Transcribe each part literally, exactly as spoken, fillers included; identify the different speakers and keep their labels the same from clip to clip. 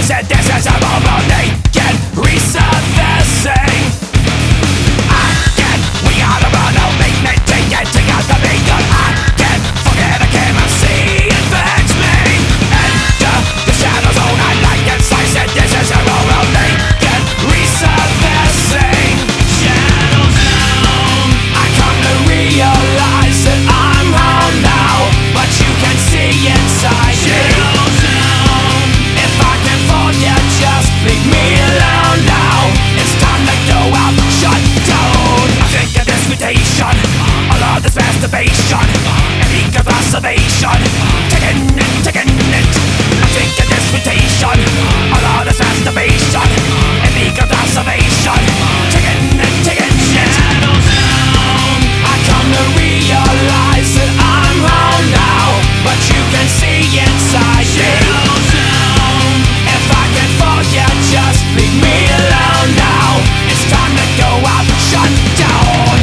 Speaker 1: said this is a moment naked resurfacing. I get, we gotta run out, make me take it, take out the beacon. I get, forget I cannot see, it infects me. Enter the shadow zone, I like it, slice it, this is a moment naked resurfacing. Shadow zone, I come to realize that I'm home now, but you can see inside me. Shadow zone, if I can forget, just leave me alone now. It's time to go out, shut down. I think of this mutation, all of this masturbation, and eager for salvation, taking it, taking it. I think of this mutation, all of this masturbation, and eager for salvation, taking it, taking it. Shadow zone, I come to realize that I'm home now, but you can see inside me. Shadow zone, if I can forget, just leave me alone now. It's time to go out, shut down.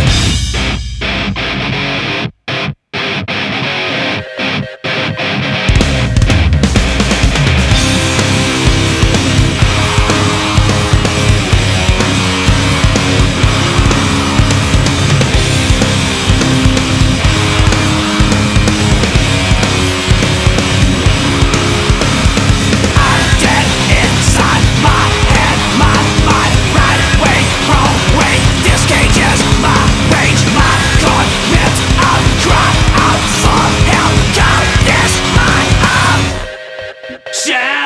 Speaker 1: I'm dead inside my head, my mind, right way, wrong way. This cage is my rage, my cord ripped out, cry out for help. God is my arm.